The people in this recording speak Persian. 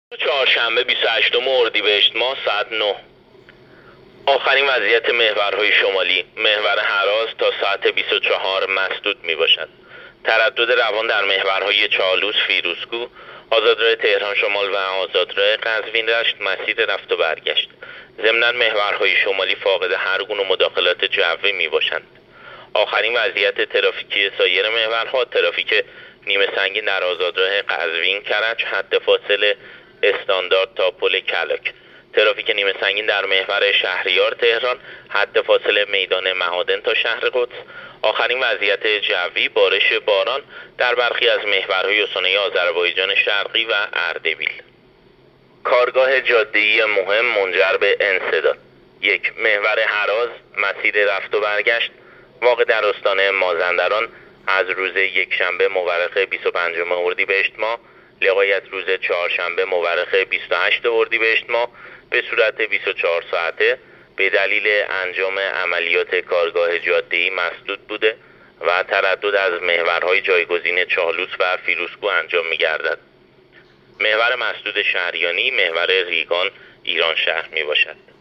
چهارشنبه 28 اردیبهشت ماه ساعت 9. آخرین وضعیت محورهای شمالی. محور هراز تا ساعت 24 مسدود می باشد. تردد روان در محورهای چالوس، فیروزکوه، آزادراه تهران شمال و آزادراه قزوین رشت مسیر رفت و برگشت. ضمناً محورهای شمالی فاقد هر گونه مداخلات جوی می باشند. آخرین وضعیت ترافیکی سایر محورها: ترافیک نیمه سنگین در آزادراه قزوین کرج حد فاصله استاندارد تا پل کلک. ترافیک نیمه سنگین در محور شهریار تهران حد فاصله میدان معادن تا شهر قدس. آخرین وضعیت جوی: بارش باران در برخی از محورهای استانی آذربایجان شرقی و اردبیل. کارگاه جاده‌ای مهم منجر به انسداد. 1. محور هراز مسیر رفت و برگشت واقع در استان مازندران از روز یکشنبه مورخ 25 اردیبهشت ماه لغایت روز چهارشنبه مورخ 28 اردیبهشت ماه به صورت 24 ساعته به دلیل انجام عملیات کارگاه جاده‌ای مسدود بوده و تردد از محورهای جایگزین چالوس و فیروزکوه انجام می‌گردد. محور مسدود شهریانی محور ریگان ایران شهر میباشد.